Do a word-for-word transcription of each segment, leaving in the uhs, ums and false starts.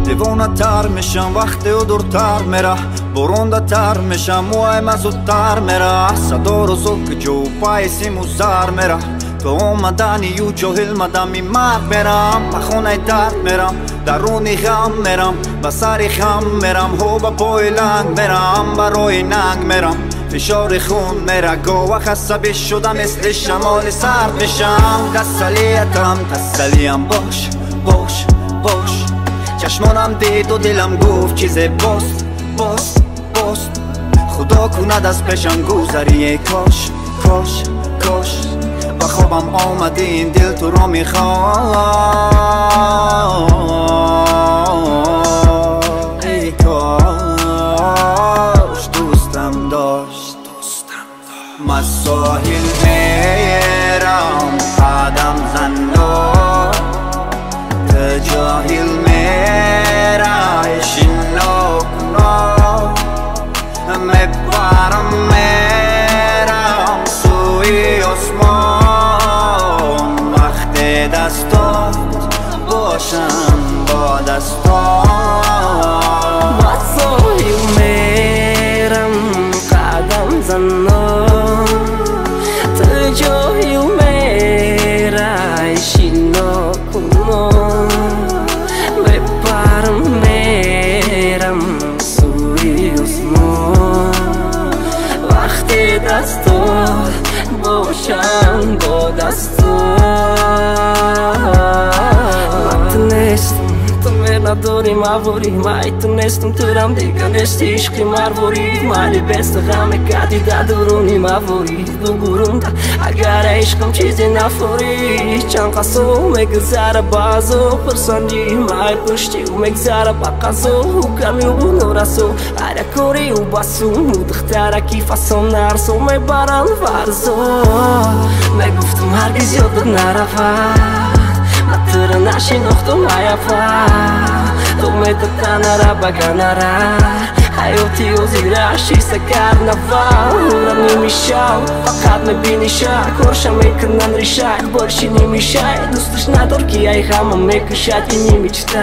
دیوانه تر میشم وقتی او دورتر میره، برونده تر میشم موهایم زودتر میره، صدا رو زک جو پای سیم و زر میره، تو اومدنی یو جاهل مدم این مرد میرم، به خونه درد میرم، درونی غم میرم، به سری خم میرم، هو به پای لنگ میرم، برای ننگ میرم، فشار خون میره، گوه خسته شدم مثل شمال سرد میشم. تسلیتم تسلیم باش باش باش، چشمانم دید و دلم گفت چیز باست باست باست، خدا کند از پیشم گذری کاش کاش کاش، به خوابم آمده این دل تو را میخواد، ای کاش دوستم داشت من ساحل میرم قدم زندان، تو جاهل میرای شناکنا، میبرم میرم سوی آسمان، وقت دستات باشم با دستان، من ساحل میرم قدم زندان، تو جاهل میرای شناکنا، میبرم میرم سوی آسمان، وقت دستات باشم با دستات. نتونستم تو من نداری مواری، من تونستم تو رم دیگه نشتی عشقی مرواری، مالی بست غم کردی در درونی مواری، بگورم ده اگر عشقم چیزی نفوری، چند قصو مگذره بازو پرسندی مای پشتی و مگذره با قصو کمی و نورسو هر کوری و بسو مدختره کی فصل نرسو میبرن فرزو، میگفتم هرگز یادت نرفت، من تو را نشناختم ایافا، تو میتونی را بگناره حیاتی و زیرشی سکر نفر را نمیشه، فقط میبینی شک کارشم میکنن ریشک بارشی نمیشه، دوستش ندار که ای غمم میکشد این نمیچته.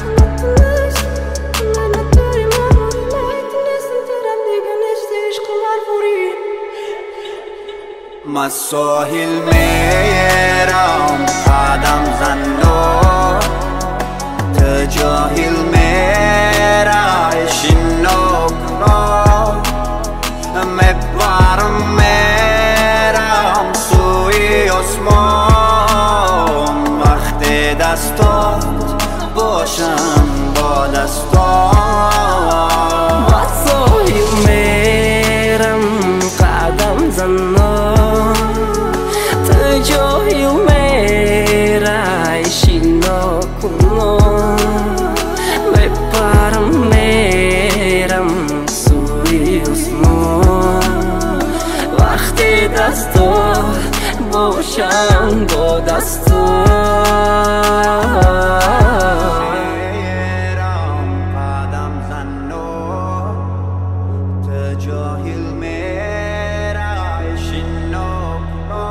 من ساحل میرم قدم زندان، تو جاهل میرای شناکنا، میبرم میرم سوی آسمان، وقت دستات باشم با دستان، من ساحل میرم قدم زندان، تو جاهل میرای شناکنا، میبرم میرم سوی آسمان، وقت دستات باشم با دستات. میرم قدم زندان، تو جاهل میرای شناکنا،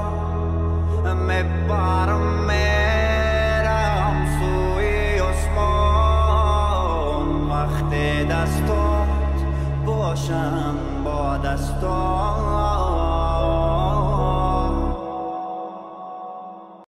میبرم میرم سوی آسمان، وقت دستات باشم با دستات.